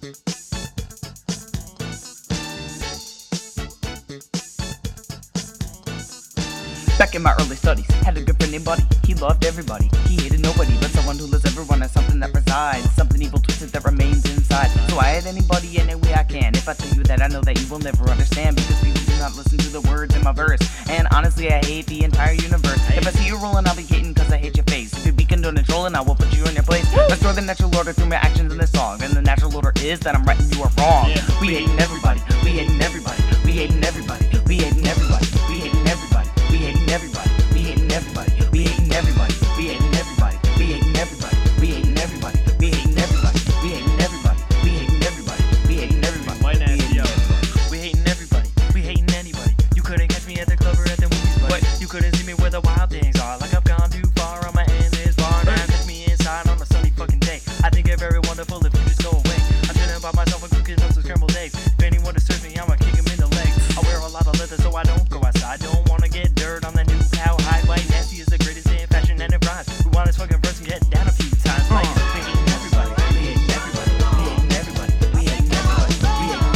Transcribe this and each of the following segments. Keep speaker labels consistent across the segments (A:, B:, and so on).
A: Back in my early studies, had a good friend named Buddy. He loved everybody, he hated nobody, but someone who loves everyone has something that resides, something evil twisted that remains inside. So I hate anybody any way I can. If I tell you that, I know that you will never understand, because people do not listen to the words in my verse. And honestly, I hate the entire universe. If I see you rolling, I'll be hating cause I hate your face. If you be condoning trolling, I will put you in your place. Restore the natural order through my actions in this song, and the natural order is that I'm right and you are wrong. We hating everybody, we hating everybody, we hating everybody, we hating everybody, we hating everybody, we hating everybody, we hating everybody, we hating everybody, we hating everybody, we hating everybody, we hating everybody, we hating everybody, we hating everybody, we hating everybody, we hating everybody.
B: White nasty, yo. We hating everybody, we hating anybody. You couldn't catch me at the club or at the movies, but you couldn't see me where the wild things are. Like I've gone too far on my end this bar. Now catch me inside on a sunny fucking day. I think it very wonderful if you just go away. I'm chilling by myself and cooking up some scrambled eggs. If anyone disturbs me, I'ma kick him in the legs. I wear a lot of leather so I don't go outside. Don't wanna get dirt on the new cow hide. White nasty is the greatest in fashion and it rhymes. We want his fucking verse and get down a few times. Like we hating everybody, we hating everybody, we hating everybody, we hating everybody, we hating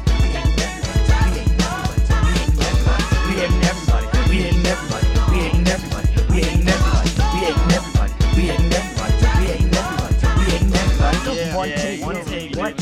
B: everybody, we hating everybody, we hating everybody, we hating everybody, we hating everybody, we hating everybody, we hating everybody, we hating everybody, we hating everybody, we hating everybody. One take, one take, one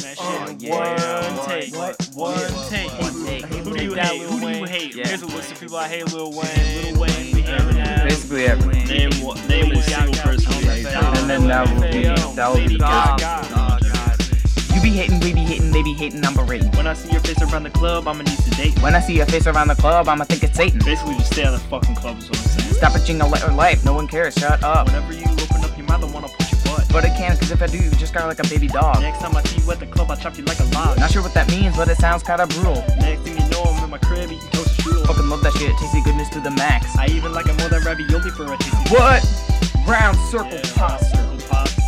B: take. Who do you hate? Who do you hate? Here's a list of people I hate. Lil Wayne, we hate Eminem.
A: Basically everything.
B: Name a single person we hate.
A: And then that will be God. You be hating, we be hating, they be hating, I'm berating.
B: When I see your face around the club, I'ma need to date.
A: When I see your face around the club, I'ma think it's Satan.
B: Basically, just stay out of the fucking club is what I'm saying.
A: Stop bitching a life, no one cares, shut up.
B: Whenever you open up your mouth, I wanna push your butt.
A: But it can, cause if I do, you just got like a baby dog.
B: Next time I see you at the club, I'll chop you like a log.
A: Not sure what that means, but it sounds kinda brutal.
B: Next thing you know, I'm in my crib eating toast strudel.
A: Fucking love that shit, tasty goodness to the max.
B: I even like it more than ravioli for a tasty.
A: What? Round circle
B: Yeah,
A: pasta.
B: circle pasta.